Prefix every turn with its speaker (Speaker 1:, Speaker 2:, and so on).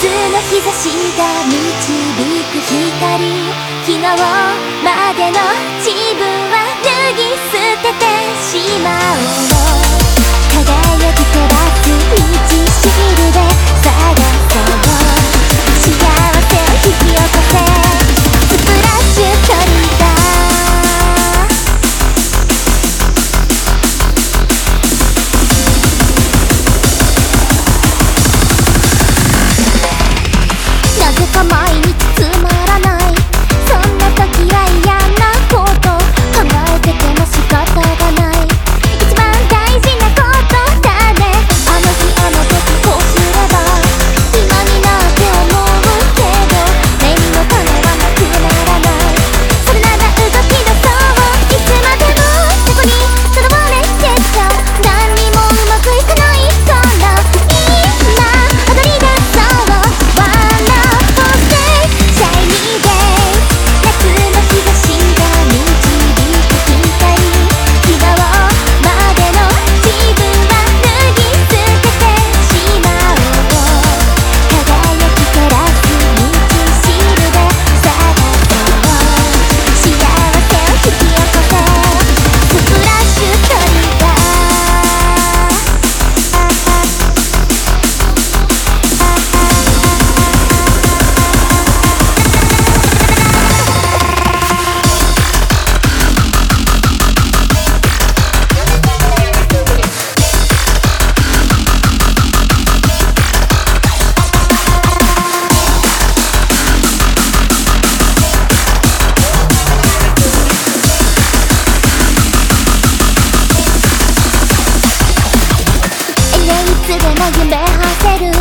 Speaker 1: 日差しが導く光、昨日までの自分は脱ぎ捨ててしまおう。輝き照らす道しるべ探そう。幸せを引き起こせスプラッシュトリガー。なぜか毎日つまらない、そんな時は嫌なこと考えてても仕方がない。一番大事なことだね。あの日あの時こうすれば今になって思うけど、念の種はなくならない。それなら動き出そう。いつまでもそこにとどまれてちゃ何にもうまくいかないから今踊り出そう。夢はせる